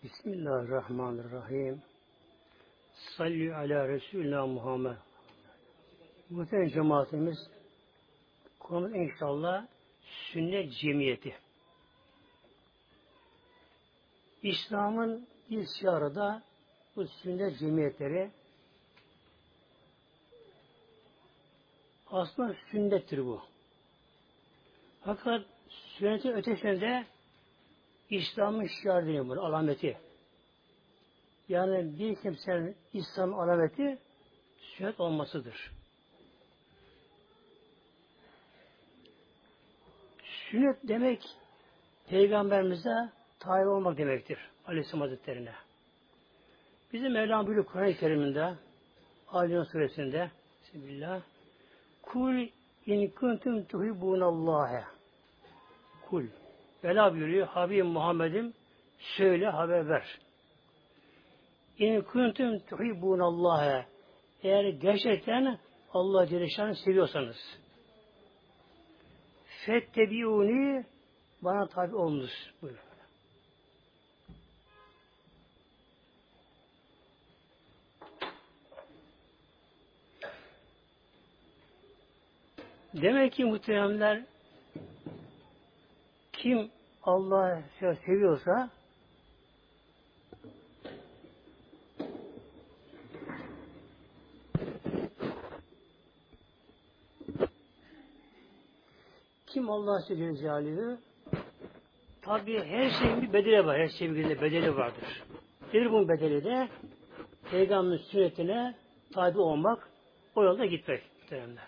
Bismillahirrahmanirrahim. Salli ala Resulina Muhammed. Muhtemelen cemaatimiz konumuz inşallah sünnet cemiyeti. İslam'ın bir şiarı da bu sünnet cemiyetleri aslında sünnettir bu. Fakat sünnetin ötesinde İslam'ın şiarı deniyor bunu, alameti. Yani bir kimsenin İslam alameti sünnet olmasıdır. Sünnet demek Peygamberimize tabi olmak demektir. Aleyhisselam Hazretleri'ne. Bizim Mevlam buyuruyor Kur'an-ı Kerim'inde Ali Suresinde Bismillah Kul in kuntum tuhibbunallâhe Kul Vela buyuruyor Habibim Muhammed'im söyle haber ver. İn kuntum tuhibbunallâhe eğer gerçekten Allah Celle Şan'ı seviyorsanız fettebiûni bana tabi olunuz buyuruyor. Demek ki muhteremler kim Allah'ı seviyorsa kim Allah'ı seviyor tabi her şeyin bir bedeli var. Her şeyin bir bedeli vardır. Nedir bunun bedeli de? Peygamberin sünnetine tabi olmak, o yolda gitmek muhteremler.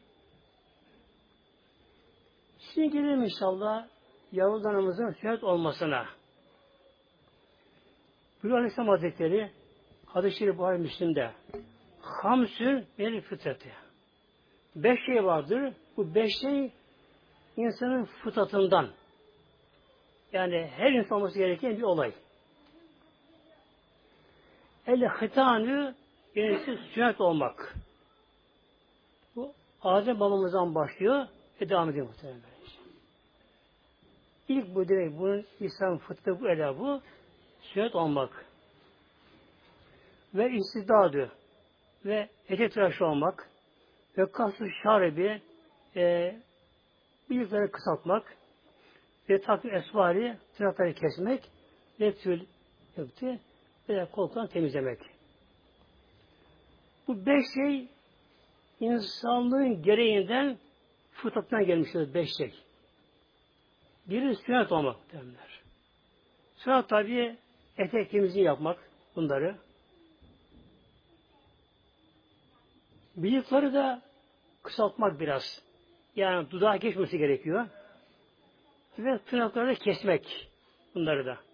Şimdi gelelim inşallah Yahudanımızın sünnet olmasına. Buyuruyor Aleyhisselam Hazretleri Hadis-i Şerif Buhari Müslim'de Hamsün minel fıtratı. 5 şey vardır. Bu 5 şey insanın fıtratından. Yani her insan olması gereken bir olay. El-hıtanü yenisi sünnet olmak. Bu Adem babamızdan başlıyor ve devam ediyor muhtemelen. İlk bu demek, bunun İslam fıtratı bu edabı sünnet olmak. Ve istidadı ve etek tıraşı olmak ve kas-ı şaribi bıyıkları kısaltmak ve takım esvari tırnakları kesmek ve tül yaptı ve koltuklarını temizlemek. Bu 5 şey insanlığın gereğinden fıtrattan gelmiştir 5 şey. Biri sünnet olmak derler. Sonra tabi etek temizliği yapmak bunları. Bıyıkları da kısaltmak biraz. Yani dudağa geçmesi gerekiyor. Ve tırnakları da kesmek bunları da.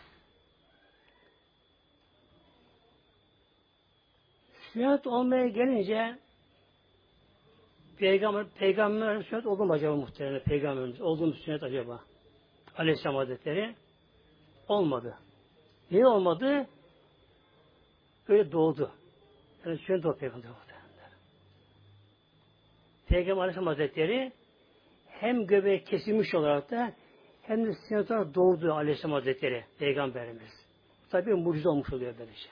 Sünnet olmaya gelince Peygamber sünnet oldu mu acaba muhtemelen Peygamberimiz? Oldu mu sünnet acaba? Aleyhisselam Hazretleri olmadı. Niye olmadı? Öyle doğdu. Yani sünnet oldu Peygamber muhtemelen. Peygamber Aleyhisselam Hazretleri hem göbeği kesilmiş olarak da hem de sünnet olarak doğdu Aleyhisselam Hazretleri Peygamberimiz. Tabi mucize olmuş oluyor böylece.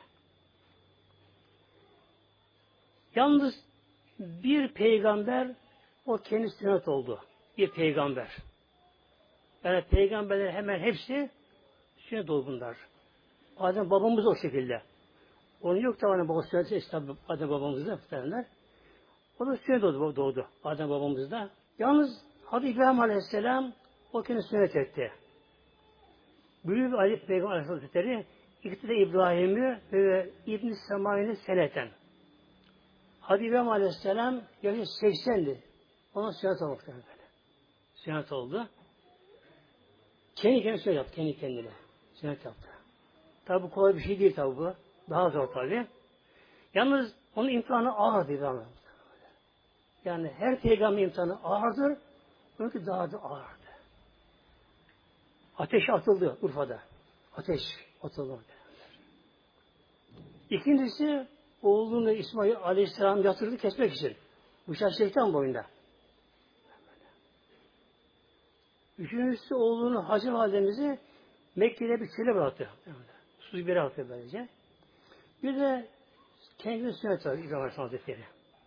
Yalnız bir peygamber o kendi sünnet oldu. Bir peygamber. Yani peygamberler hemen hepsi sünnet oldu bunlar. Adem babamız o şekilde. Onun yok da Adem babası sünnet Adem babamızda muhtemelenler. O da sünnet doğdu Adem babamızda. Yalnız Hazreti İbrahim Aleyhisselam o kendi sünnet etti. Büyük Ali Peygamber Aleyhisselam Hazretleri İktide İbrahim'i ve İbn-i Semay'ını seneten. Hazreti İbrahim Aleyhisselam yaşı 80'di. Ona sünnet oldu. Sünnet oldu. Kendi kendine sünnet yaptı. Kendi kendine. Sünnet yaptı. Tabi bu kolay bir şey değil tabi bu. Daha zor tabi. Yalnız onun imtihanı ağırdı İbrahim. Yani her peygamber imtihanı ağırdır. Onunki daha da ağırdı. Ateş atıldı Urfa'da. Ateş atıldı. İkincisi oğlunu İsmail Aleyhisselam yatırdı kesmek için. Bıçak şeytan boyunda. Üçüncüsü oğlunu Hacer Validemizi Mekke'de bir çöle bıraktı. Suyu bir atıyor böylece. Bir de kendine sünnet var İbrahim Aleyhisselam Hazretleri.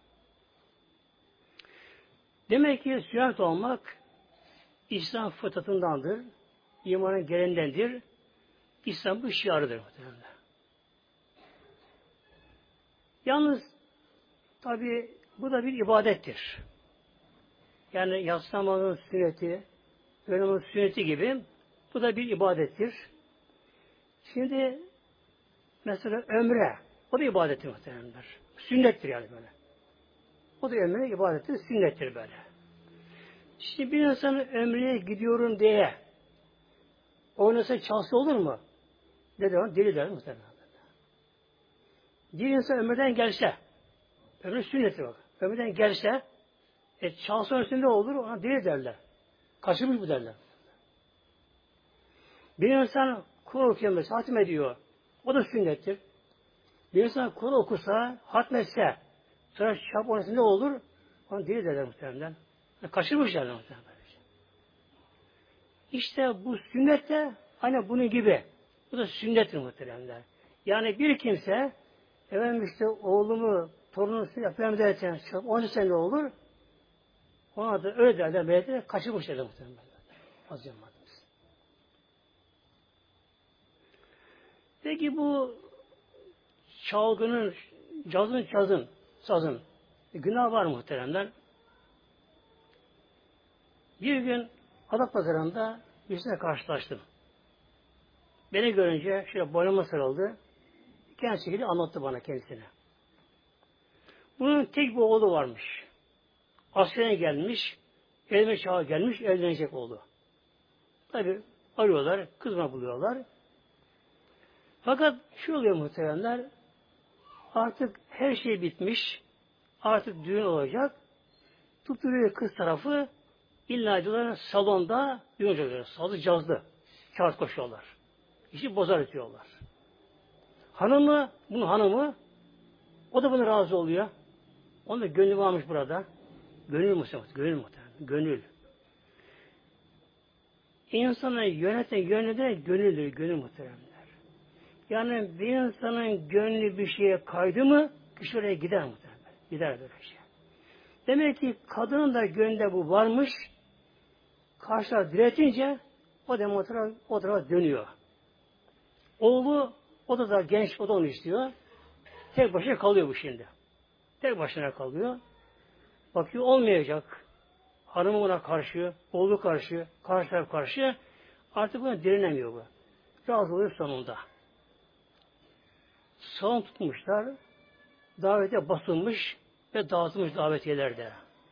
Demek ki sünnet olmak İslam fıtratındandır. İmanın gereğindendir. İslam bu şiarıdır. Yalnız tabi bu da bir ibadettir. Yani yatsı namazının sünneti, öğle sünneti gibi bu da bir ibadettir. Şimdi mesela ömre, o da ibadettir muhtemelenler. Sünnettir yani böyle. O da ömre ibadettir, sünnettir böyle. Şimdi bir insanın ömreye gidiyorum diye oynasa çalsa olur mu? Ne der? Deli der muhtemelen. Bir insan ömreden gelse, ömrün sünneti bak. Ömreden gelse, çalsa üstünde olur, ona deli derler. Kaçırmış mı derler. Bir insan Kur'an okuyor mesela, hatim ediyor. O da sünnettir. Bir insan Kur'an okusa, hatmetse, sonra şap onun üstünde olur, ona deli derler muhtemelen. Kaçırmış derler muhtemelen. İşte bu sünnet de hani bunun gibi. Bu da sünnettir muhtemelen. Yani bir kimse efendim işte oğlumu, torunumu yapıyorum derken 10 sene olur. Ona da öyle derler, melekler kaçırmış derler muhtemelen. Az yapmadınız. Peki bu çalgının, sazın günah var muhteremler. Bir gün Adapazarı'nda birisine karşılaştım. Beni görünce şöyle boynuma sarıldı. Kendi şekilde anlattı bana kendisine. Bunun tek bir oğlu varmış. Askere gelmiş, evlenme çağı gelmiş, evlenecek oğlu. Tabi arıyorlar, kızma buluyorlar. Fakat şu oluyor muhteremler, artık her şey bitmiş, artık düğün olacak. Tutturuyor kız tarafı, illa diyorlar salonda düğün olacak. Sazı cazlı, kağıt koşuyorlar. İşi bozar ediyorlar. Bunun hanımı, o da buna razı oluyor. Onun da gönlü varmış burada. Gönül muhtemelen. Gönül. İnsanı yöneten gönüldür. Gönül muhtemelen. Yani bir insanın gönlü bir şeye kaydı mı kişi oraya gider muhtemelen. Gider böyle şey. Demek ki kadının da gönlünde bu varmış. Karşılar diretince o da o tarafa dönüyor. Oğlu o da genç, o da onu istiyor. Tek başına kalıyor bu şimdi. Tek başına kalıyor. Bakıyor olmayacak. Hanımı buna karşı, oğlu karşı, karşı taraf karşı. Artık buna direnemiyor bu. Razı oluyor sonunda. Salon tutmuşlar. Davete basılmış ve dağıtılmış davetiyelerde.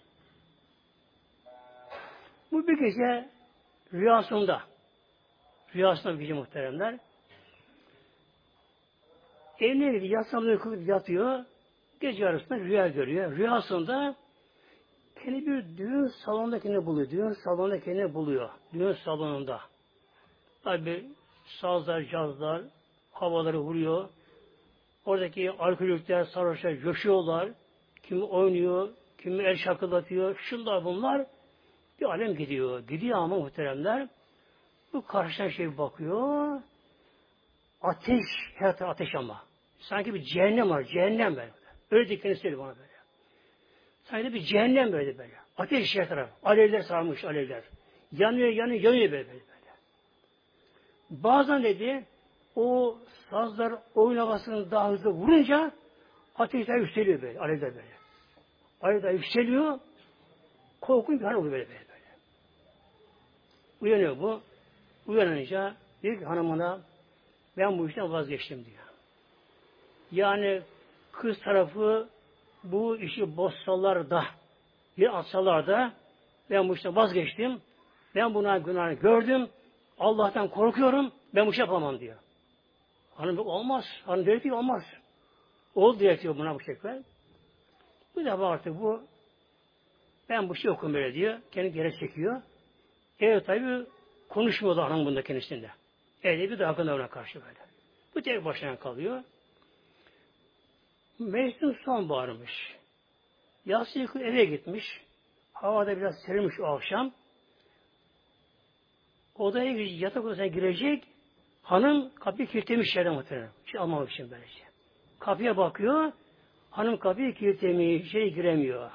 Bu bir gece rüyasında bir gece muhteremler. Evine yatsamda yatıyor. Gece yarısında rüya görüyor. Rüyasında kendi bir düğün salonundakini buluyor. Düğün salonunda. Tabi sazlar, cazlar, havaları vuruyor. Oradaki alkolikler, sarhoşlar coşuyorlar. Kimi oynuyor, kimi el şakılatıyor. Şunlar bunlar. Bir alem gidiyor. Gidiyor ama muhteremler. Bu karşıdan şey bakıyor. Ateş, her taraf ateş ama. Sanki bir cehennem var. Cehennem böyle. Öyle dikkatini söylüyor bana böyle. Sanki bir cehennem böyle. Ateş her taraf. Alevler sarmış, alevler. Yanıyor böyle. Bazen dedi o sazlar oyun havasını daha hızlı vurunca ateşler yükseliyor böyle. Alevler böyle. Alevler yükseliyor. Korkunç bir hal oluyor böyle. Uyanıyor bu. Uyanınca diyor ki hanımına ben bu işten vazgeçtim diyor. Yani kız tarafı bu işi bozsalar da bir atsalar da ben bu işten vazgeçtim. Ben buna günahını gördüm. Allah'tan korkuyorum. Ben bu şey yapamam diyor. Hanım olmaz. Hanım diyor ki olmaz. Oğul diretiyor buna bu şekilde. Bu defa artık ben bu şey okum böyle diyor. Kendi geri çekiyor. Evet tabi konuşmuyorlar hanım bunda kendisinde. Evde bir de hakkında ona karşı böyle. Bu tek başına kalıyor. Mevsim sonbaharmış. Yatsı yıkıp eve gitmiş. Havada biraz serinmiş o akşam. Odaya girecek, yatak odasına girecek. Hanım kapıyı kilitlemiş yerden muhtemelen. Şey almamak için böylece. Kapıya bakıyor. Hanım kapıyı kilitlemiş. İçeri giremiyor.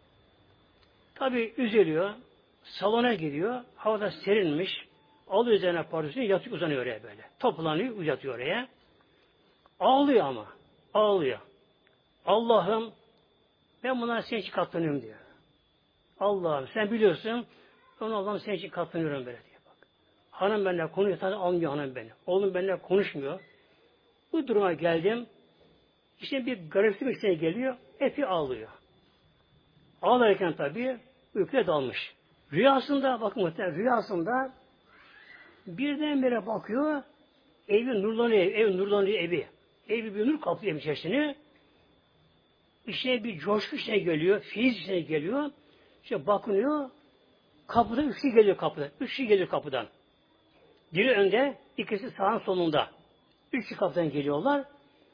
Tabii üzülüyor. Salona gidiyor. Havada serinmiş. Alıyor üzerine pardesünü yatıyor uzanıyor oraya böyle. Toplanıyor uzatıyor oraya. Ağlıyor ama. Ağlıyor. Allah'ım ben bunlara senin için katlanıyorum diyor. Allah'ım sen biliyorsun onu Allah'ım senin için katlanıyorum böyle diyor. Bak. Hanım benimle konuşuyor. Tabii almıyor hanım beni. Oğlum benimle konuşmuyor. Bu duruma geldim. İşte bir gariplik içine geliyor. Epey ağlıyor. Ağlarken tabii uykuya dalmış. Rüyasında bakın muhtemelen rüyasında birdenbire bakıyor evi nurlanıyor. Ev nurlanıyor evi. Evi bir nur kaplıyor içerisini. İşte bir coşku içine geliyor. Feyiz içine geliyor. İşte bakınıyor. Kapıda üç kişi geliyor kapıda. Üç kişi geliyor kapıdan. Biri önde, ikisi sağın solunda. Üç kişi kapıdan geliyorlar.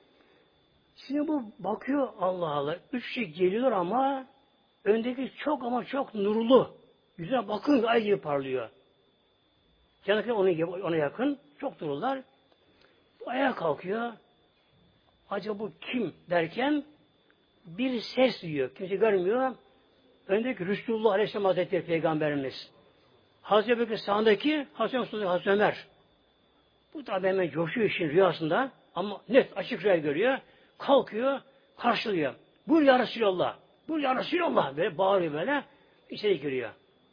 Şimdi bu bakıyor Allah Allah. Üç kişi geliyorlar ama öndeki çok ama çok nurlu. Yüzüne bakın ay gibi parlıyor. Yanındaki ona yakın. Çok nurlular. Ayağa kalkıyor. Acaba bu kim derken bir ses duyuyor. Kimse görmüyor. Öndeki Resulullah Aleyhisselam Hazretleri Peygamberimiz. Hazreti Bekir sağındaki Hazreti Ömer. Bu tabi hemen coşuyor işin rüyasında. Ama net açık rüya görüyor. Kalkıyor, karşılıyor. Buyur ya Resulallah. Buyur ya Resulallah. Böyle bağırıyor böyle. İçeri giriyor.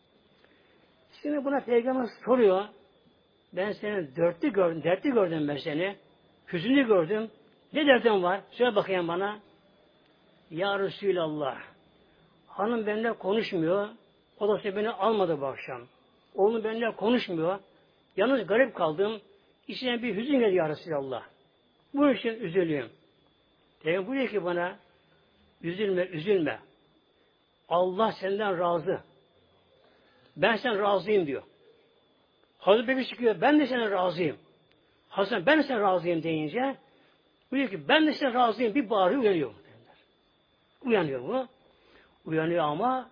Şimdi buna Peygamber soruyor. Ben seni dertli gördüm ben seni. Hüzünlü gördüm. Ne derdin var? Söyle bakayım bana. Ya Resulallah. Hanım benimle konuşmuyor. O da beni almadı bu akşam. Oğlum benimle konuşmuyor. Yalnız garip kaldım. İçine bir hüzün geldi ya Resulallah. Bu için üzülüyorum. Peygamber buyuruyor ki bana üzülme. Allah senden razı. Ben sen razıyım diyor. Hazreti Bekir çıkıyor. Ben de sana razıyım. Hasan ben de sana razıyım deyince buyuruyor ki ben de sana razıyım. Bir bağırıyor uyanıyor. Uyanıyor bu. Uyanıyor ama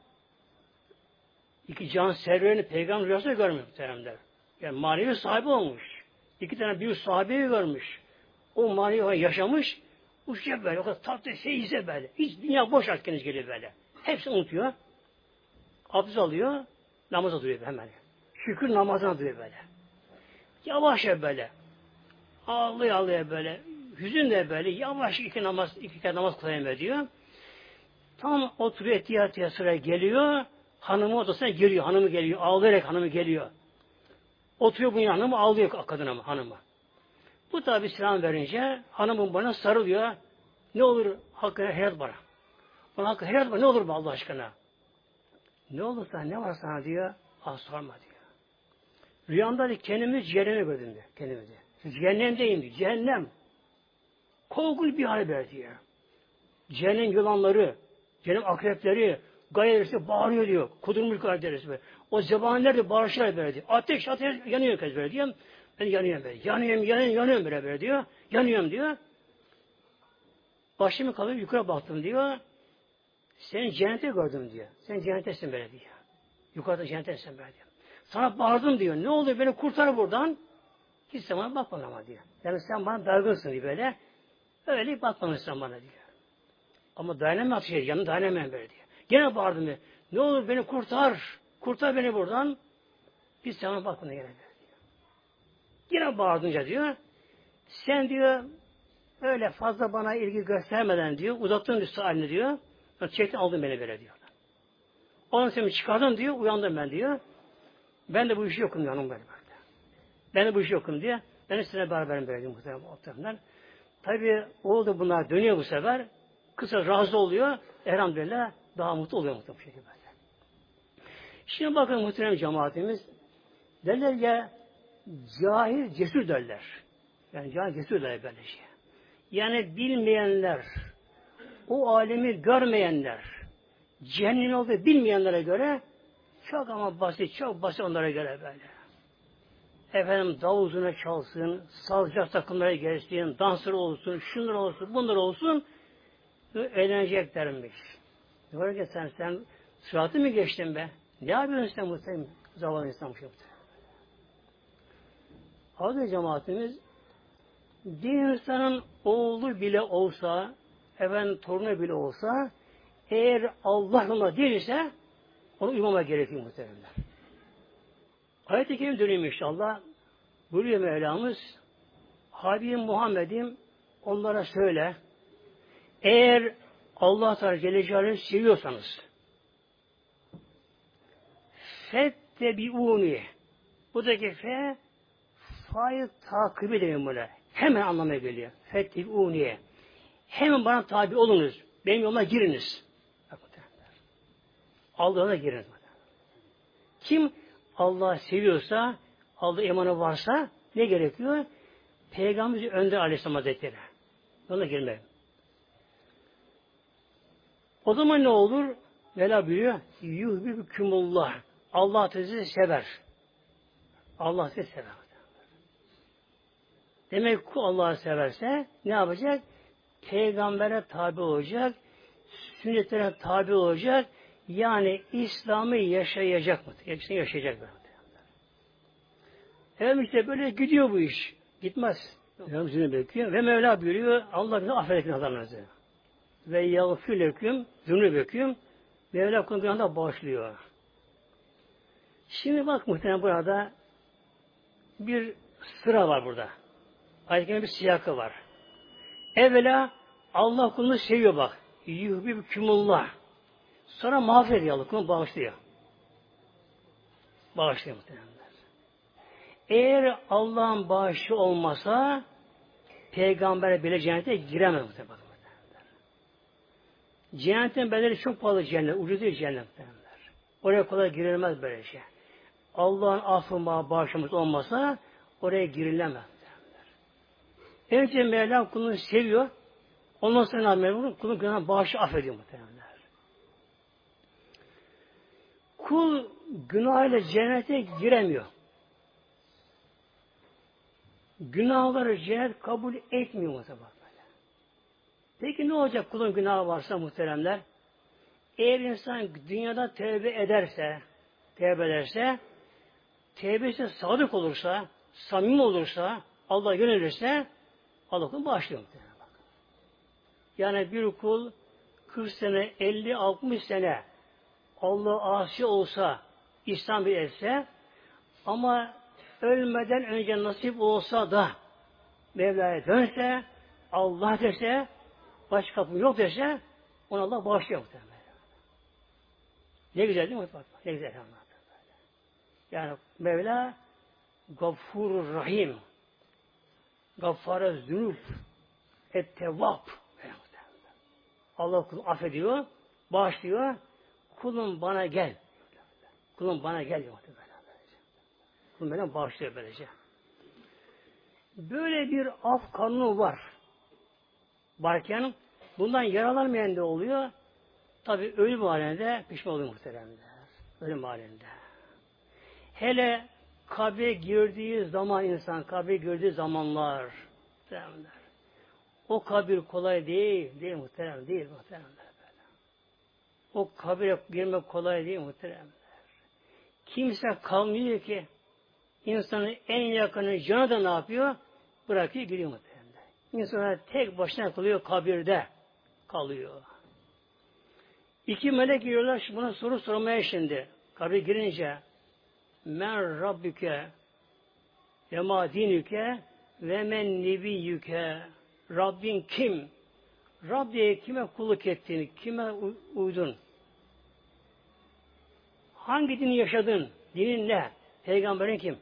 iki can serverini peygamber rüyasında görmüyor muhteremler. Yani manevi sahibi olmuş. İki tane büyük sahibeyi görmüş. O manevi yaşamış. Uçacak böyle. O kadar tatlı ise böyle. Hiç dünya boş artık kendisi geliyor böyle. Hepsini unutuyor. Abdest alıyor. Namaza duruyor hemen. Şükür namazına duruyor böyle. Yavaş böyle. Ağlıyor böyle. Hüzünle böyle. Yavaş iki kere namaz kılayım diyor. Tam oturuyor etiyatiye sıraya geliyor. Hanımı odasına giriyor. Hanımı geliyor. Ağlayarak hanımı geliyor. Oturuyor bunun hanımı ağlıyor kadın ama hanımı. Bu tabi selam verince hanımın bana sarılıyor. Ne olur hakkına hayat bana. Bana hakkına hayat bana ne olur mu Allah aşkına? Ne olursa ne var sana diyor. Sorma diyor. Rüyamda da kendimi cehenneme gördüm diyor. Kendimi diyor. Cehennemdeyim diyor. Cehennem. Korkunç bir hal verdi diyor. Cehennem yılanları, cehennem akrepleri, gayerisi bağırıyor diyor. Kudurmuş gayerisi böyle. O zebaniler de bağırışlar böyle diyor. Ateş yanıyor kez böyle diyor. Ben yanıyorum böyle. Yanıyorum böyle diyor. Yanıyorum diyor. Başımı kaldırıp yukarı baktım diyor. Seni cennete gördüm diyor. Sen cennettesin böyle diyor. Yukarıda cennettesin böyle diyor. Sana bağırdım diyor. Ne oldu beni kurtar buradan. Hiç sana bakmadın ama diyor. Yani sen bana dargınsın diyor böyle. Öyle bakmamışsın bana diyor. Ama dayanamam yanına dayanamam böyle diyor. Gene bağırdım diyor. Ne olur beni kurtar. Kurtar beni buradan. Hiç sana bakmadın gene diyor. Yine bağırdınca diyor. Sen diyor öyle fazla bana ilgi göstermeden diyor. Uzattın üstü halini diyor. Çektin aldın beni böyle diyor. Ondan sonra çıkardın diyor. Uyandım ben diyor. Ben de bu işi yokum yanım böyle. Ben de bu işi yokum diye. Ben de sizinle beraberim böyle diyor muhtemelen. Tabi oldu bunlar dönüyor bu sefer. Kısa razı oluyor. Elhamdülillah daha mutlu oluyor muhtemelen bu şekilde. Şimdi bakın muhterem cemaatimiz. Derler ya cahil cesur derler. Yani cahil cesur derler böyle şey. Yani bilmeyenler, o alemi görmeyenler, cehennem olduğu bilmeyenlere göre çok ama basit, çok basit onlara göre böyle. Efendim davuzuna çalsın, sazcak takımlara gelsin, dansır olsun, şunlar olsun, bunlar olsun, eğleneceklermiş. Diyor ki sen sıratı mı geçtin be? Ne yapıyorsun sen muhtemelen? Zavallı insan bu şey. Aziz cemaatimiz, bir insanın oğlu bile olsa, torunu bile olsa, eğer Allah ona değilse, onu uymama gerekiyor muhtemelen. Ayet-i Kerim dönüyor inşallah. Buyuruyor Mevlamız, Habibim Muhammed'im onlara söyle, eğer Allah Teala Celle Celaluhu'yu seviyorsanız, fettebi'uni, buradaki fa'yı takip edin böyle. Hemen anlamaya geliyor. Fettebi'uni. Hemen bana tabi olunuz. Benim yoluma giriniz. Allah'a giriniz. Kim Allah'ı seviyorsa, Allah imanı varsa ne gerekiyor? Peygamberimiz Önder Aleyhisselam Hazretleri. Ona girmek. O zaman ne olur? Mevla buyuruyor. Yuhbibükümullah. Allah sizi sever. Allah sizi sever. Demek ki Allah'ı severse ne yapacak? Peygambere tabi olacak. Sünnetlerine tabi olacak. Yani İslam'ı yaşayacak mı? Yaşayacak mı? Evet işte böyle gidiyor bu iş. Gitmez. Mevlamızını bekliyor. Ve Mevla buyuruyor. Allah bizi affedin adamlarınızı. Ve yağfir leküm, zünübeküm. Mevla kullarına bağışlıyor. Şimdi bak muhtemelen burada bir sıra var burada. Ayetinde bir siyakı var. Evvela Allah kulunu seviyor bak. Yuhbibükümullah. Sonra mağfiret ediyor Allah kulunu bağışlıyor. Bağışlıyor muhtemelen. Eğer Allah'ın bağışı olmasa Peygamber bile cennete giremez muhtemelen. Cennetin bedeli çok pahalı cennet. Ucuz değil cennetler. Oraya kolay girilmez böyle şey. Allah'ın affı bağışlaması olmasa oraya girilemez. Önce Mevlam kulunu seviyor. Ondan sonra Mevlam kulun günahına bağışı affediyor muhtemelen. Kul günahıyla cennete giremiyor. Günahları cennet kabul etmiyor muhtemelen. Peki ne olacak kulun günahı varsa muhteremler? Eğer insan dünyada tevbe ederse, tevbesi sadık olursa, samimi olursa, Allah'a yönelirse, Allah kulunu bağışlıyor muhterem. Yani bir kul 40 sene, 50, 60 sene Allah'a asi olsa, İslam bir etse, ama ölmeden önce nasip olsa da Mevla'ya dönse, Allah dese, başka kapım yok dese, ona Allah bağışlıyor muhtemelen. Ne güzel değil mi? Ne güzel anlattı. Yani Mevla Gafurur Rahim, Gaffara Zünub, Et-Tevvab. Allah kulunu affediyor, bağışlıyor. Kulum bana gel. Kulum bana gel diyor. Kulum bana bağışlıyor böylece. Böyle bir af kanunu var. Varken bundan yaralanmayan da oluyor. Tabi ölüm halinde pişman oluyor muhteremler. Ölüm halinde. Hele kabre girdiği zaman insan, kabre girdiği zamanlar muhteremler. O kabir kolay değil. Değil muhterem, değil muhteremler. O kabire girmek kolay değil muhteremler. Kimse kalmıyor ki insanın en yakını canı da ne yapıyor? Bırakıyor gidiyor muhteremler. İnsanlar tek başına kalıyor kabirde. Kalıyor. İki melek giriyorlar buna soru sormaya şimdi. Kabire girince men rabbüke ve ma dinüke ve men nebiyyüke. Rabbin kim? Rab diye kime kulluk ettin? Kime uydun? Hangi dini yaşadın? Dinin ne? Peygamberin kim?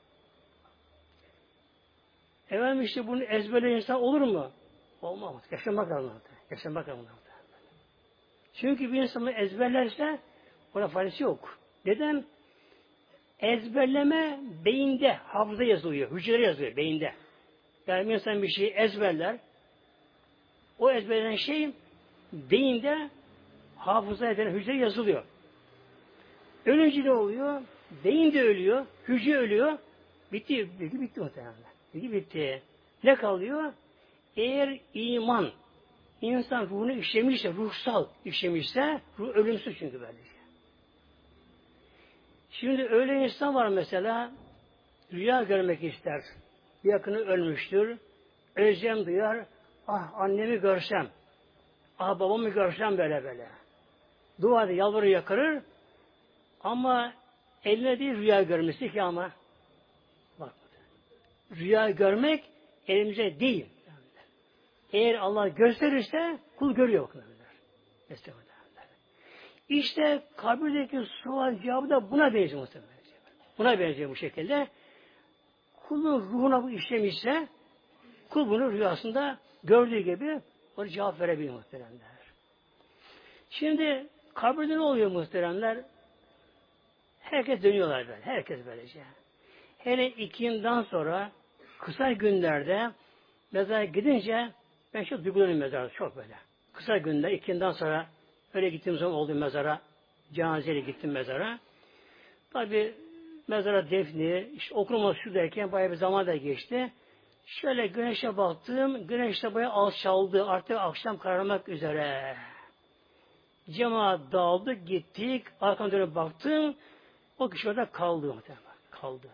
Efendim işte bunu ezberleyen insan olur mu? Olmaz. Yaşamak lazım. Yaşamak lazım. Çünkü bir insan ezberlerse ona faydası yok. Neden? Ezberleme beyinde, hafıza yazılıyor, hücre yazılıyor beyinde. Yani bir insan bir şeyi ezberler, o ezberlenen şey beyinde hafıza eden hücre yazılıyor. Ölünce ne oluyor? Beyin de ölüyor, hücre ölüyor. Bitti muhtemelen. Bilgi bitti. Ne kalıyor? Eğer iman insan ruhunu işlemişse, ruhsal işlemişse, ruh ölümsüz çünkü böylece. Şimdi öyle insan var mesela, rüya görmek ister. yakını ölmüştür. Özlem duyar. Ah annemi görsem. Ah babamı görsem böyle böyle. Duada yalvarır yakarır. Ama eline değil rüya görmesi ki ama. Bak. Rüya görmek elimize değil. Eğer Allah gösterirse kul görüyor. İşte kabirdeki sual cevabı da buna benziyor muhtemelen. Buna benziyor bu şekilde. Kulun ruhuna bu işlemişse kul bunu rüyasında gördüğü gibi o cevap verebilir muhteremler. Şimdi kabirde ne oluyor muhteremler? Herkes dönüyorlar böyle. Herkes böylece. Hele ikinden sonra kısa günlerde mezara gidince ben çok duygulanıyorum mezara. Çok böyle. Kısa günler ikinden sonra öyle gittiğim zaman oldu mezara. Cenazeyle gittim mezara. Tabi mezara defni, işte okunması şu derken bayağı bir zaman da geçti. Şöyle güneşe baktım. Güneş de bayağı alçaldı. Artık akşam kararmak üzere. Cemaat dağıldı. Gittik. Arkamda dönüp baktım. O kişi orada kaldı. Kaldı.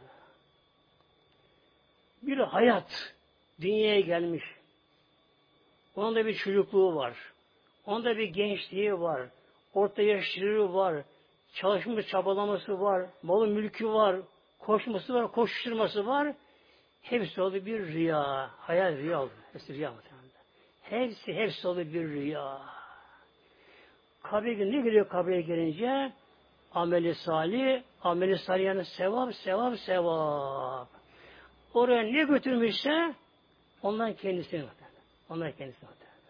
Bir hayat dünyaya gelmiş. Onun da bir çocukluğu var. Onun da bir gençliği var. Orta yaşlılığı var. Çalışmış çabalaması var. Malı mülkü var. Koşması var. Koşuşturması var. Hepsi oldu bir rüya. Hayal rüya oldu. Hepsi rüya muhtemelen. Hepsi oldu bir rüya. Kabre ne geliyor kabre gelince? Ameli salih yani sevap. Oraya ne götürmüşse ondan kendisine Ondan kendisine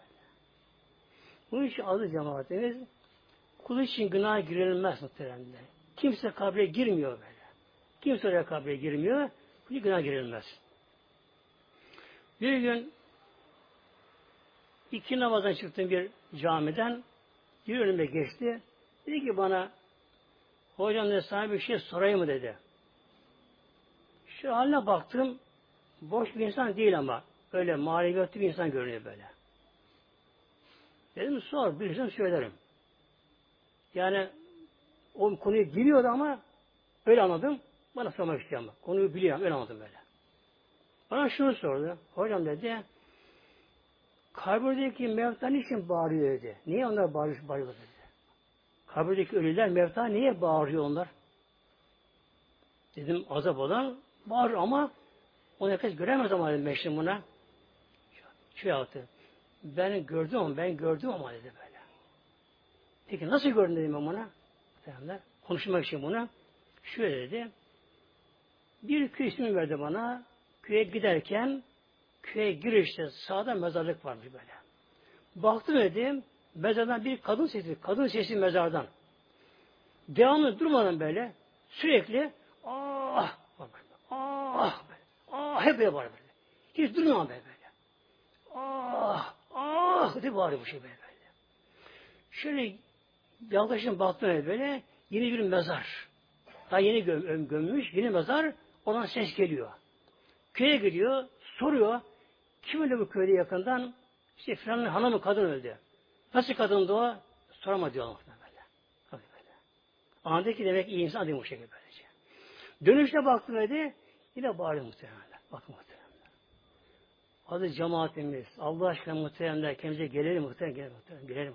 Bu için adı cemaatimiz kul için günah girilmez muhtemelen. Kimse kabre girmiyor böyle. Kimse oraya kabre girmiyor. Bu günah girilmez. Bir gün iki namazdan çıktım bir camiden. Bir önüme geçti. Dedi ki bana hocam ne sana bir şey sorayım mı dedi. Şu haline baktım. Boş bir insan değil ama. Öyle maneviyatlı bir insan görünüyor böyle. Dedim sor. Bilirsem söylerim. Yani o konuyu biliyordu ama öyle anladım. Bana sormak istiyor ama. Konuyu biliyorum. Öyle anladım böyle. Bana şunu sordu. Hocam dedi. Kabirdeki mevta niçin bağırıyor dedi. Niye onlar bağırıyor dedi. Kabirdeki ölüler mevta niye bağırıyor onlar? Dedim azap olan bağırır ama onu herkes göremez ama dedim ben buna. Şu yaptı. Ben gördüm ama dedi böyle. Peki nasıl gördün dedim ben buna. Konuşmak için buna. Şöyle dedi. Bir köy ismi verdi bana. Köye giderken köye girişte sağda mezarlık varmış böyle. Baktım dedim. Mezardan bir kadın sesi. Kadın sesi mezardan. Devamlı durmadan böyle sürekli hep böyle var böyle. Hiç durmadan böyle. Diye bağırıyor bu şey böyle. Şöyle yaklaşım baktım böyle yeni bir mezar. Daha yeni gömmüş, yeni mezar. Oradan ses geliyor. Köye gidiyor, soruyor. Kim öldü bu köyde yakından? İşte filanın hanımı kadın öldü. Nasıl kadındı o? Soramadı diyorlar böyle. Anladı ki demek iyi insan değil bu şekilde böylece. Dönüşte baktım dedi. Yine bağırıyor muhtemelen. Bakın muhtemelen. Adı cemaatimiz. Allah aşkına muhteremler. Kendimize gelelim muhterem. Gelelim.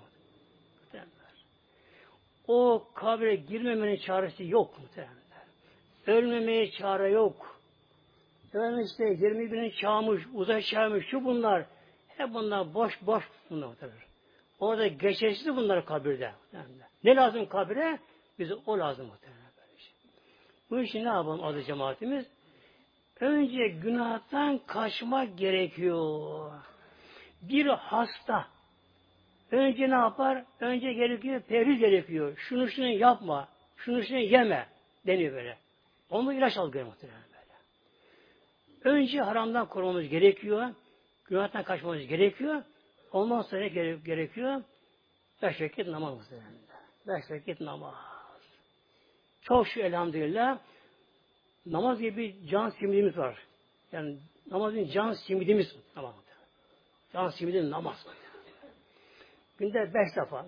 O kabre girmemenin çaresi yok muhteremler. Ölmemeye çare yok. Efendim işte 20 binin çağmış, uzay çağmış, şu bunlar. Hep bunlar boş bunlar muhteremler. Orada geçersiz bunlar kabirde. Ne lazım kabire? Bize o lazım muhteremler. Bu için ne yapalım adı cemaatimiz? Önce günahtan kaçmak gerekiyor. Bir hasta önce ne yapar? Önce gerekiyor, perhiz gerekiyor. Şunu yapma, şunu yeme deniyor böyle. Onu ilaç algıyor muhtemelen böyle. Önce haramdan korumamız gerekiyor. Günahtan kaçmamız gerekiyor. Ondan sonra gerekiyor? 5 vakit namaz muhtemelen. 5 vakit namaz. Çok şu elhamdülillah namaz gibi bir can simidimiz var. Yani namazın can simidimiz namaz. Can simidimiz namaz. Günde 5 defa.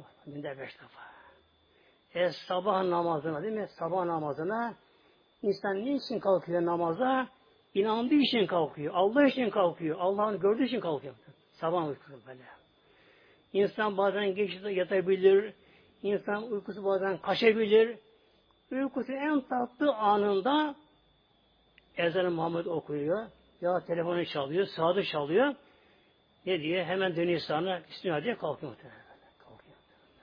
Sabah namazına değil mi? Sabah namazına insan niçin kalkıyor namaza? İnandığı için kalkıyor. Allah için kalkıyor. Allah'ın gördüğü için kalkıyor. Sabah uykusu böyle. İnsan bazen geç yatabilir. İnsan uykusu bazen kaçabilir. Uykusu en tatlı anında ezan-ı Muhammed okuyor. Ya telefonu çalıyor, saati çalıyor. Ne diye? Hemen dönüyor sana, Bismillah diye kalkıyor muhtemelen. Kalkıyor.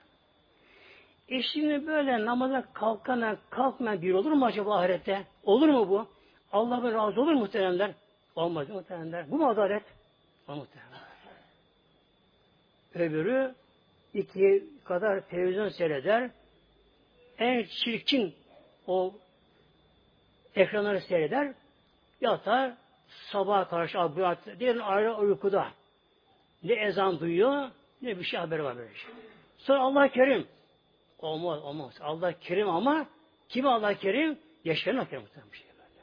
Şimdi böyle namaza kalkmayan biri olur mu acaba ahirette? Olur mu bu? Allah'ın razı olur muhteremler? Olmaz muhteremler. Bu mu adalet? O muhteremler. Öbürü iki kadar televizyon seyreder. En çirkin o ekranları seyreder. Yatar. Sabaha karşı diğer ayrı uykuda. Ne ezan duyuyor, ne bir şey haberi var böyle şey. Sonra Allah Kerim. Olmaz. Allah Kerim ama kim Allah Kerim? Yaşayan Allah Kerim muhtemelen bir şey böyle.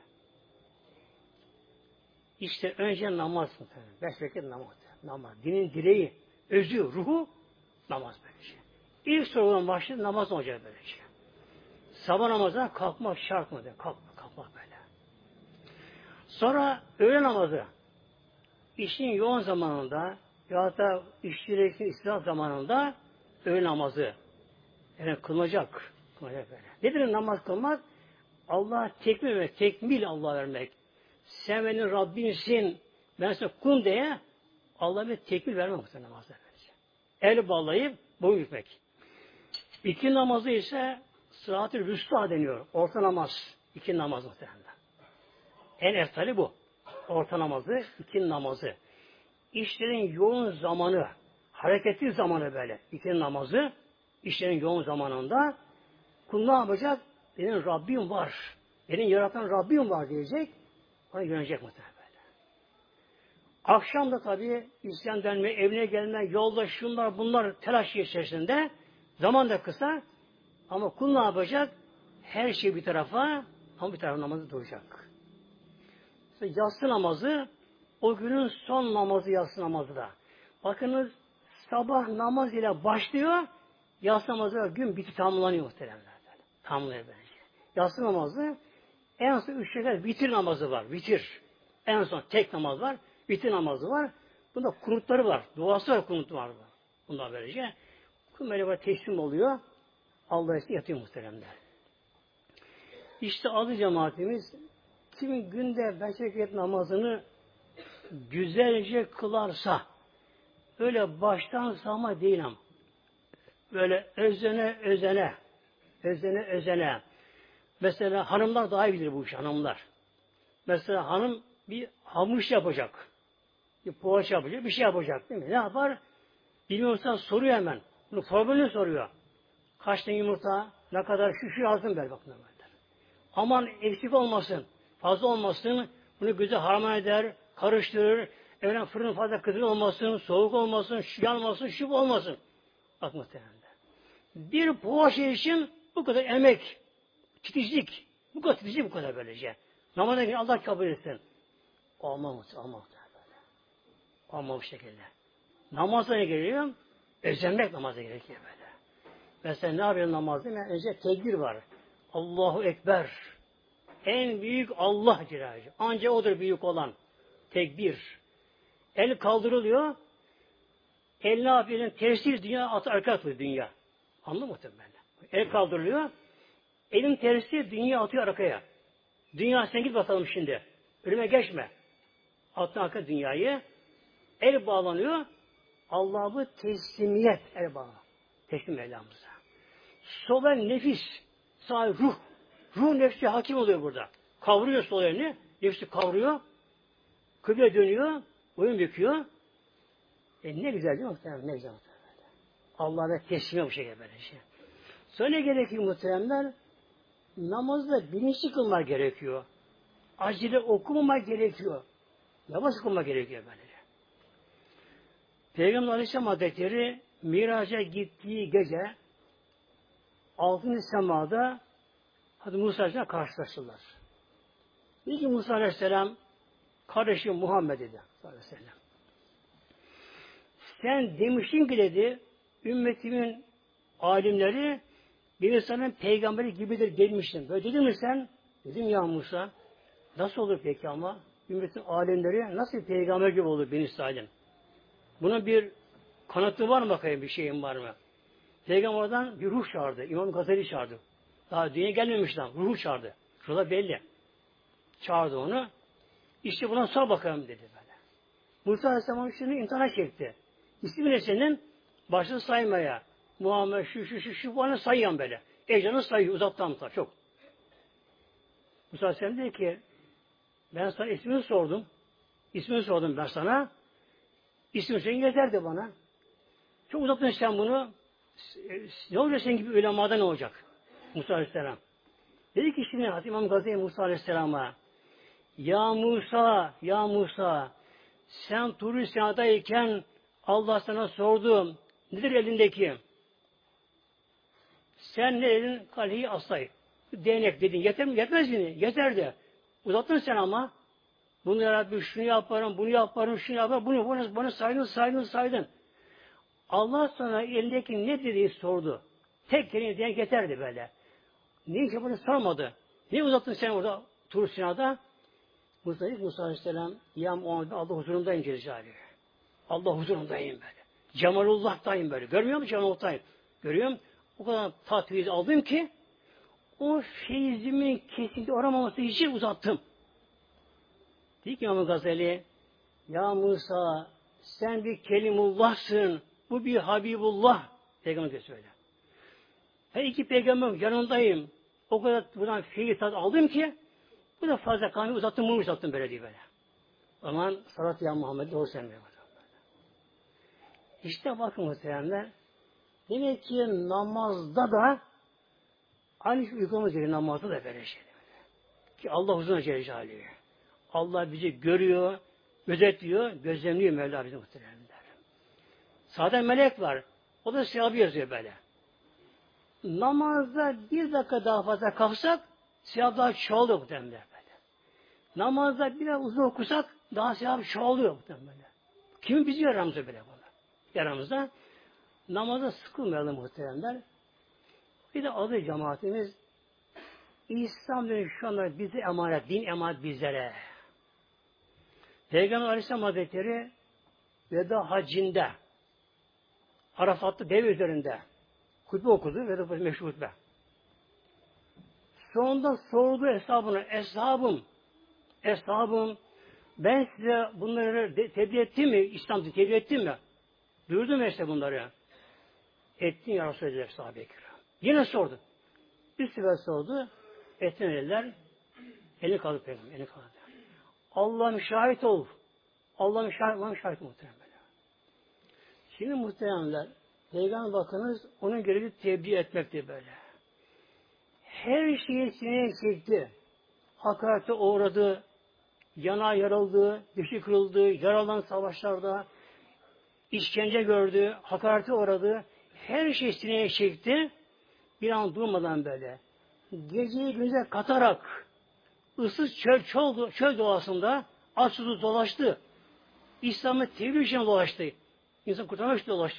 İşte önce namaz muhtemelen. 5 vakit namaz. Dinin direği, özü, ruhu namaz böyle şey. İlk sorulan başlığı namaz olacak böyle şey. Sabah namazına kalkmak şart mı? Kalkmak böyle. Sonra öğle namazı. İşin yoğun zamanında ya da işçilerin istirahat zamanında öğle namazı yani kılınacak böyle. Nedir namaz kılmak? Allah'a tekmil vermek, tekmil Allah'a vermek. Sen benim Rabbimsin, ben sana kulum diye Allah'a bir tekmil vermek muhtemelen namazda. El bağlayıp boyun bükmek. İki namazı ise sırat-ı rüsta deniyor. Orta namaz. İki namaz muhtemelen. En eftali bu. Orta namazı, iki namazı. İşlerin yoğun zamanı, hareketli zamanı böyle. İki namazı, işlerin yoğun zamanında kul ne yapacak? Benim Rabbim var. Benim yaratan Rabbim var diyecek. Ona yönelecek muhtemelen böyle. Akşam da tabii isyan denme, evine gelme, yolda şunlar bunlar telaş içerisinde. Zaman da kısa. Ama kul ne yapacak? Her şey bir tarafa ama bir tarafa namazı duracak. İşte yatsı namazı o günün son namazı yatsı namazı da. Bakınız sabah namaz ile başlıyor. Yatsı namazı gün biti tamamlanıyor muhtemelen. Tamamlanıyor bence. Yatsı namazı en son 3 rekat vitir namazı var. Vitir. En son tek namaz var. Vitir namazı var. Bunda kunutları var. Duası var, kunutu var. Bunlar böylece. Kul böyle teslim oluyor. Allah'a ise yatıyor muhteremler. İşte adı cemaatimiz kim günde 5 rekat namazını güzelce kılarsa öyle baştan sağma değil ama böyle özene mesela hanımlar daha iyi bilir bu işi hanımlar. Mesela hanım bir hamuş yapacak. Bir poğaça yapacak. Bir şey yapacak değil mi? Ne yapar? Bilmiyorsa soruyor hemen. Bunu formülünü soruyor. Kaç tane yumurta? Ne kadar? Şu lazım ver bakın. Aman eksik olmasın. Fazla olmasın. Bunu güzel harman eder. Karıştırır. Evren fırın fazla kızıl olmasın. Soğuk olmasın. Şu yanmasın. Şu olmasın. Bak muhtemelen. Bir poğaça için bu kadar emek. Titizlik. Bu kadar titizlik bu kadar böylece. Namaza girin Allah kabul etsin. Olmaz. Olmaz bu şekilde. Namaza ne geliyor? Özenmek namaza gerekiyor böyle. Mesela ne yapıyor namazda? Yani önce tekbir var. Allahu Ekber. En büyük Allah Celaluhu. Ancak odur büyük olan. Tekbir. El kaldırılıyor. El ne yapıyor? Tersi dünya arka atıyor dünya. Anladın mı böyle? El kaldırılıyor. Elin tersi dünya atıyor arkaya. Dünya sen git bakalım şimdi. Önüme geçme. Atın arka dünyayı. El bağlanıyor. Allah'ı teslimiyet el bağlanıyor. Teslim Mevlamıza. Sol el nefis. Sağ ruh. Ruh nefsi hakim oluyor burada. Kavruyor sol elini. Nefsi kavruyor. Kıble dönüyor. Boyun büküyor. Ne güzel değil mi muhtemelen? Ne güzel muhtemelen. Allah'a teslimiye bu şekilde böyle şey. Sonra ne gerekiyor muhtemelen? Namazda bilinçli kılmak gerekiyor. Acele okumamak gerekiyor. Yavaş okumak gerekiyor böylece. Peygamber Aleyhisselam Hazretleri Miraç'a gittiği gece 6. semada Hadi Musa Aleyhisselam karşılaştılar. Dedi ki Musa Aleyhisselam kardeşim Muhammed dedi. Aleyhisselam. Sen demiştin ki dedi ümmetimin alimleri bir insanın peygamberi gibidir demiştin. Böyle dedin mi sen? Dedim ya Musa. Nasıl olur peki ama? ümmetin alemleri nasıl bir peygamber gibi olur Beni İsrail'in? Bunun bir kanıtı var mı bakayım, bir şeyin var mı? Peygamberden bir ruh çağırdı. İmam Gazali çağırdı. Daha dünyaya gelmemiş lan. Ruhu çağırdı. Şurada belli. Çağırdı onu. İşte buna sor bakalım dedi böyle. Musa Aleyhisselam şunu imtihana çekti. İsmi ne senin? Başını saymaya. Muhammed şu bana sayyan böyle. Ecranı sayıyor uzaktan da çok. Musa Aleyhisselam dedi ki ben sana ismini sordum. İsmini sordum ben sana. İsmin senin yeterdi bana. Çok uzattın sen bunu. Ne olacak senin gibi ulemada ne olacak? Musa Aleyhisselam. Dedi ki şimdi İmam Gazali Musa Aleyhisselam'a Ya Musa, ya Musa sen Tur-i Sina'dayken Allah sana sordu. Nedir elindeki? Sen ne dedin? Kaleyi asay. Değnek dedin. Yeter mi? Yetmez mi? Yeter de. Uzattın sen ama. Bunu Rabbi şunu yaparım, bunu yaparım, şunu yaparım. Bunu saydın. Allah sana elindeki ne dediği sordu. Tek kelime diyen yeterdi böyle. Niye ki bunu sormadı? Niye uzattın sen orada Tur-i Sina'da? Musa Aleyhisselam ya Muhammed Allah huzurundayım Celle. Allah huzurundayım böyle. Cemalullah'tayım böyle. Görmüyor musun Cemalullah'tayım? Görüyorum. O kadar tatviz aldım ki o feyzimin kesinlikle oramaması için uzattım. Dedi ki İmam Gazali ya Musa sen bir Kelimullah'sın. Bu bir Habibullah. Peygamber söyle. Her iki peygamber yanındayım. O kadar buradan feyiz aldım ki bu da fazla kanı uzattım böyle diye böyle. O zaman salat ya Muhammed doğru söylemiyor. İşte bakın muhteremler. Demek ki namazda da aynı şey uykumuz gibi namazda da böyle şey. Ki Allah huzuruna Celle. Allah bizi görüyor, gözetliyor, gözlemliyor Mevla bizi muhteremler. Zaten melek var. O da sevabı yazıyor böyle. Namazda bir dakika daha fazla kalksak sevap daha çoğalıyor muhteremler böyle. Namazda biraz uzun okusak daha sevap çoğalıyor muhteremler. Kimi bizi aramızda böyle bunu? Aramızda namaza sıkılmayalım muhteremler. Bir de adı cemaatimiz İslam dönüşü şu anda bize emanet, din emanet bizlere. Peygamber Aleyhisselam Hazretleri veda hacinde Arafat'ta deve üzerinde hutbe okudu. Veda meşhur hutbe. Sonunda sordu hesabına eshabım ben size bunları tebliğ ettim mi? İslam'da tebliğ ettim mi? Duyurdum işte bunları. Ettin ya Resulallah sahabe-i kiram. Yine sordu. Bir sefer sordu. Ettin eller. Elini kaldı peygamber. Elini kaldı. Allah'ım şahit ol. Allah'ım şahit muhterem. Şimdi muhteremler peygamber bakınız onun görevi tebliğ etmekti böyle. Her şeyi sineye çekti. Hakarete uğradı. Yanağı yarıldı. Dişi kırıldı. Yaralanan savaşlarda işkence gördü. Hakarete uğradı. Her şeyi sineye çekti. Bir an durmadan böyle. Geceyi gündüze katarak ıssız çöl doğasında açsız dolaştı. İslam'ı tebliğ için dolaştı. İnsan kurtarmak için dolaştı.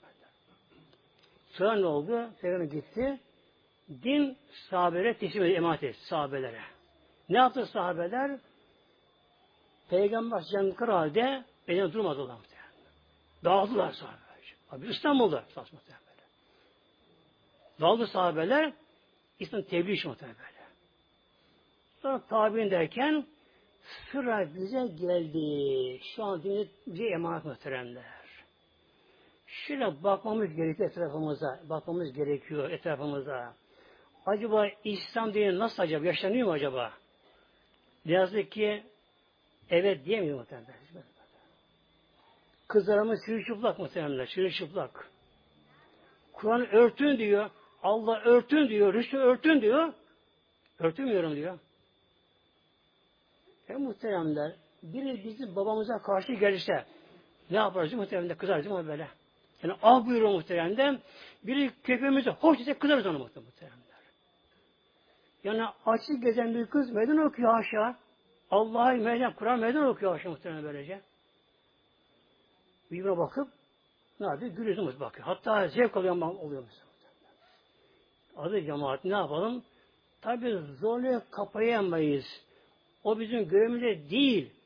Sonra ne oldu? Peygamber gitti. Din sahabelere teslim edildi, emanet etti sahabelere. Ne yaptı sahabeler? Peygamber canını kır halde beni durmadılar. Dağıldılar sahabeler. Abi İstanbul'da saçmalıklar böyle. Dağıldı sahabeler İslam tebliğ için muhtemelen böyle. Sonra tabi'in derken sıra bize geldi. Şu an dinle bize emanet muhteremler. Şöyle bakmamız gerekiyor etrafımıza. Bakmamız gerekiyor etrafımıza. Acaba İslam dini nasıl acaba? Yaşanıyor mu acaba? Ne yazık ki evet diyemiyor muhtemelen. Kızlarımız çırılçıplak muhtemelen. Çırılçıplak. Kur'an örtün diyor. Allah örtün diyor. Rüştü örtün diyor. Örtünmüyorum diyor. Muhteremler biri bizim babamıza karşı gelirse ne yaparız muhteremler? Kızarız değil mi böyle? Yani ah buyuruyor muhteremler. Biri köpeğimize hoş dese kızarız onu muhteremler. Yani açık gezen bir kız meydan okuyor aşağı. Allah'a meydan, Kur'an meydan okuyor aşağı muhteremler böylece. Birbirine bakıp ne yapıyor? Gül yüzümüz bakıyor. Hatta zevk oluyor mesela. Adı cemaat ne yapalım? Tabi zorluğa kapayamayız. O bizim görevimiz değil.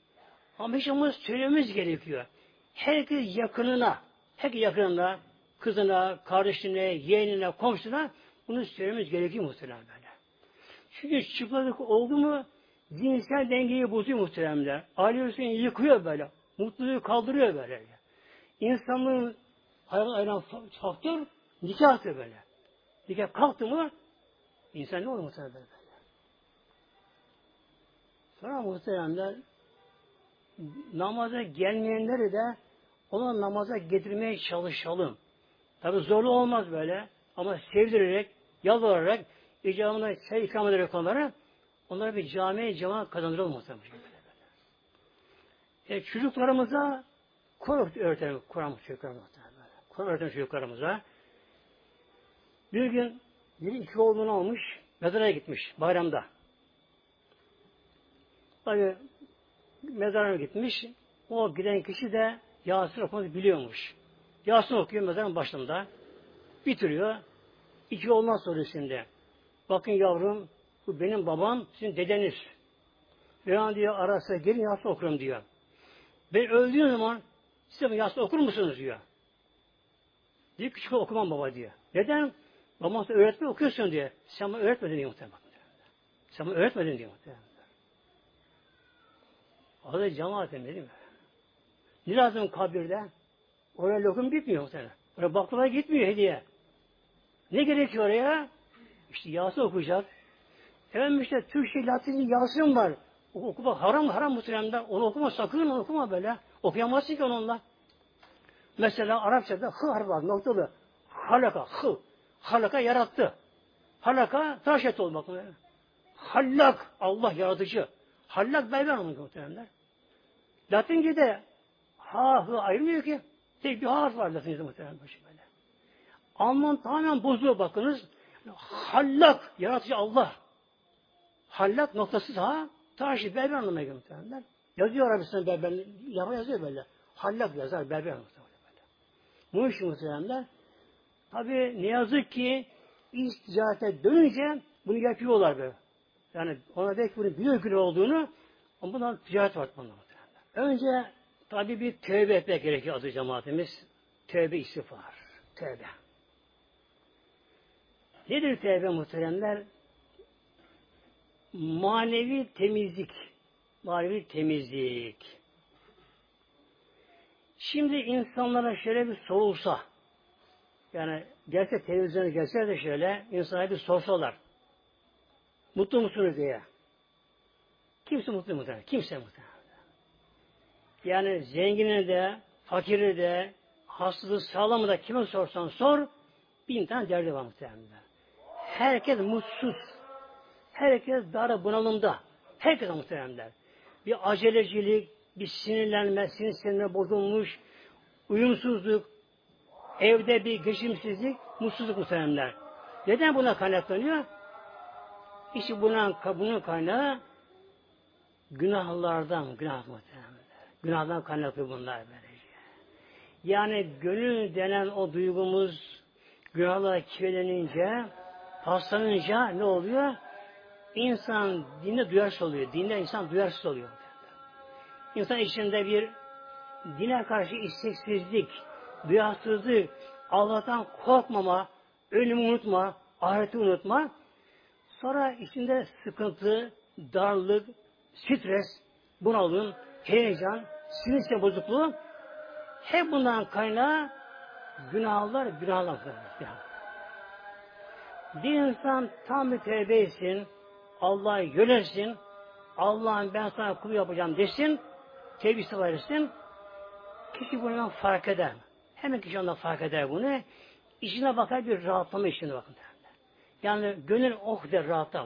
Ama hiç olmaz söylememiz gerekiyor. Herkes yakınına, kızına, kardeşine, yeğenine, komşuna bunu söylememiz gerekiyor muhtemelen böyle. Çünkü çıplaklık oldu mu zihinsel dengeyi bozuyor muhtemelen. Aile yıkıyor böyle. Mutluluğu kaldırıyor böyle. İnsanlığın ayıran faktör nikahtır böyle. Nikah kalktı mı insan ne olur muhtemelen böyle. Sonra muhtemelen namaza gelmeyenleri de ona namaza getirmeye çalışalım. Tabi zorlu olmaz böyle ama sevdirerek, yalvararak, icabına ikram ederek onlara bir camiye cemaat kazandıralım muhtemelen. Çocuklarımıza Kur'an öğretelim, Kur'an öğretelim çocuklarımıza. Bir gün iki oğlunu almış, mezara gitmiş bayramda. Tabi mezara gitmiş, o giden kişi de Yasin okumayı biliyormuş. Yasin okuyor mezarın başında. Bitiriyor. İki oğlundan soruyor şimdi. Bakın yavrum, bu benim babam, sizin dedeniz. Ve diyor arası gelin Yasin okurum diyor. Ben öldüğüm zaman size Yasin okur musunuz diyor. Diyor küçük okumam baba diyor. Neden? Babam sana öğretmen okuyorsun diyor. Sen bana öğretmedin diyor muhtemelen. Sen bana öğretmedin diyor muhtemelen. O da cemaatim değil mi? Ne lazım kabirde? Oraya lokum gitmiyor muhtemelen. Oraya baklava gitmiyor hediye. Ne gerekiyor oraya? İşte Yasin okuyacak. Efendim işte Türkçe, Latince Yasin var. Okuma haram muhtemelen. Onu okuma sakın onu okuma böyle. Okuyamazsın ki onunla. Mesela Arapçada hı harfi var noktalı. Halaka, hı. Halaka yarattı. Halaka tıraş et olmak. Hallak, Allah yaratıcı. Hallak berber olmak muhtemelen. Latince'de ha hı ayrılmıyor ki. Tek bir harf var Latince'de muhtemelen. Böyle. Alman tamamen bozuyor bakınız. Hallak, yaratıcı Allah. Hallak noktasız ha, tıraş berber anlamaya geliyor muhtemelen. Yazıyor Arabistan berber, yazıyor böyle. Hallak yazar berber muhtemelen. Bu iş muhtemelen. Tabi ne yazık ki iş ticarete dönünce bunu yapıyorlar böyle. Yani ona belki bunun büyük günü olduğunu ama bundan ticaret var bundan muhtemelen. Önce tabi bir tövbe etmek gerekiyor adı cemaatimiz. Tövbe istiğfar. Tövbe. Nedir tövbe muhteremler? Manevi temizlik. Manevi temizlik. Şimdi insanlara şöyle bir sorulsa, yani gelse televizyona gelse de şöyle, insana bir sorsalar, mutlu musunuz diye. Kimse mutlu muhtemelen. Kimse muhtemelen. Yani zengini de, fakiri de, hastalığı sağlamı da kime sorsan sor, 1000 tane derdi var muhtemelen. Herkes mutsuz. Herkes dar bunalımda. Herkes muhtemelen. Bir acelecilik, bir sinirlenme, sinirlenme bozulmuş, uyumsuzluk, evde bir geçimsizlik, mutsuzluk muhtemelen. Neden buna kaynaklanıyor? İşte bunun kaynağı günahlardan muhtemelen. Günahdan kaynaklı bunlar böylece. Yani gönül denen o duygumuz günahla kirlenince, paslanınca ne oluyor? İnsan dinde duyarsız oluyor. Dinde insan duyarsız oluyor. İnsan içinde bir dine karşı isteksizlik, duyarsızlık, Allah'tan korkmama, ölümü unutma, ahireti unutma. Sonra içinde sıkıntı, darlık, stres, bunalım, heyecan, sinir bozukluğu hep bundan kaynağı günahlar. Bir insan tam bir tevbe etsin, Allah'a yönelsin, Allah'ım ben sana kul yapacağım desin, tevbisi verirsin, kişi bundan fark eder. Hemen kişi ondan fark eder bunu. İçine bakar bir rahatlama içine bakın. Yani gönül oh der rahatlar.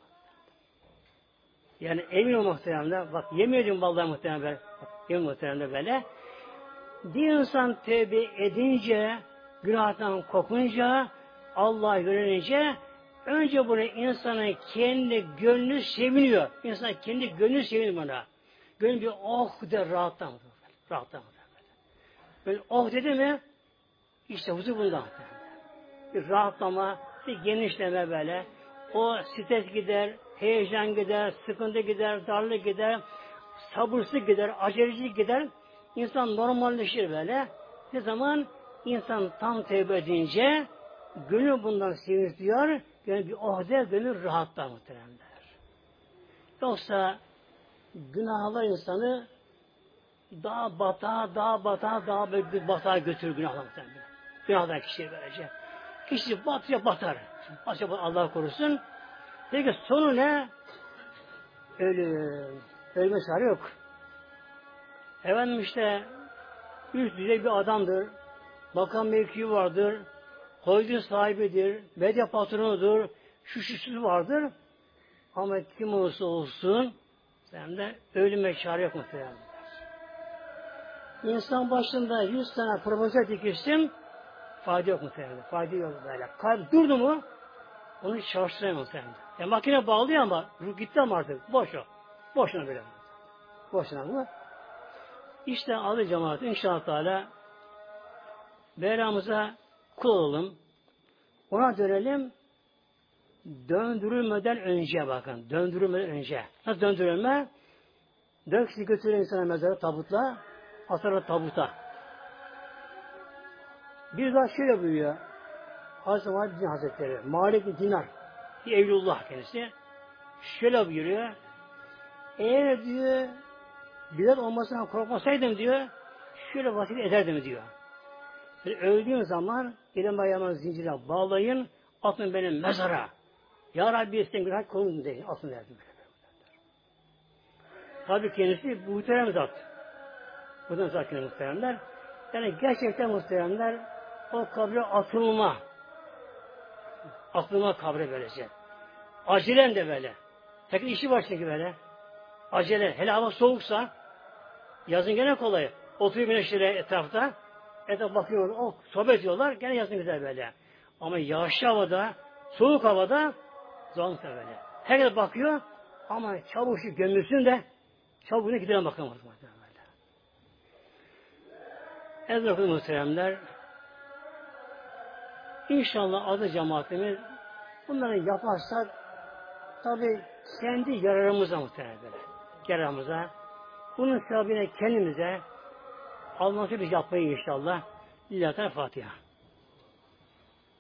Yani emin ol muhtemelen, bak yemin ediyorum vallahi muhtemelen, yemin muhtemelen böyle. Bir insan tevbe edince, günahtan kopunca, Allah'a yönelince, önce bunu insanın kendi gönlü seviniyor. İnsan kendi gönlü seviniyor buna. Gönlü bir oh der rahatlar. Böyle oh dedi mi, işte huzur bundan. Bir rahatlama, bir genişleme böyle. O stres gider, heyecan gider, sıkıntı gider, darlık gider, sabırsız gider, aceleci gider. İnsan normalleşir böyle. Ne zaman insan tam tevbe edince gönül bundan sevinçliyor. Gönül bir oh der, gönül rahatlar muhteremler. Yoksa günahlar insanı daha batağa götürür günahlar muhteremler. Günahlar kişiye verecek. Kişi batar. Allah korusun. Peki sonu ne? Ölüm. Ölme çare yok. Efendim işte üst düzey bir adamdır. Bakan mevkii vardır. Holding sahibidir. Medya patronudur. Şu vardır. Ama kim olursa olsun sen de ölüme çare yok muhtemelen. İnsan başında 100 tane profesör dikişsin fayda yok muhtemelen. Fayda yok böyle. Kalp durdu mu onu çalıştıramıyor muhtemelen. Makine bağlıyor ama ruh gitti ama artık boş o. Boşuna böyle. Boşuna mı? İşte adı cemaat inşallah Teala Mevlamıza kul olalım. Ona dönelim. Döndürülmeden önce bakın. Döndürülmeden önce. Nasıl döndürülme? 4 kişi götürür insana mezara tabutla. Atarlar tabuta. Bir daha şöyle buyuruyor. Hazreti Muhammed Hazretleri. Malik Dinar. Bir Evlullah kendisi. Şöyle buyuruyor. Eğer diyor bidat olmasından korkmasaydım diyor. Şöyle vasiyet ederdim diyor. Öldüğüm zaman elim ayağıma zincirle bağlayın. Atın benim mezara. Ya Rabbi sen günah kolunu değil. Atın derdim. Tabi kendisi muhterem zat. Buradan zaten muhteremler. Yani gerçekten muhteremler o kabre atılma. Atılma kabre böylece. Acelen de böyle. Tek işi var çünkü böyle. Acele. Hele hava soğuksa yazın gene kolay. Oturuyor güneşlere etrafta. Etraf bakıyor. Oh, sohbet ediyorlar. Gene yazın güzel böyle. Ama yağışlı havada, soğuk havada zorlansa böyle. Herkes bakıyor ama çabuk şu gömülsün de çabuk gidelim bakalım. Ezber okudum muhteremler. İnşallah adı cemaatimiz bunları yaparsak tabi kendi yararımıza muhterem böyle. Yararımıza. Bunun sebebine kendimize alması biz yapmayı inşallah. Lillahi Teala Fatiha.